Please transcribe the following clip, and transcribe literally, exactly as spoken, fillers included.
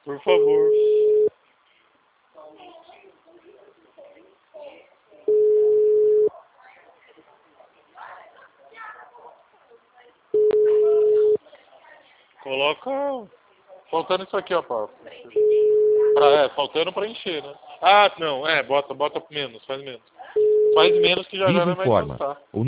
Por favor. Coloca... Faltando isso aqui, ó, pá. Pra, é, faltando pra encher, né? Ah, não, é, bota, bota menos, faz menos. Faz menos que já já Vivo não vai informa. cansar.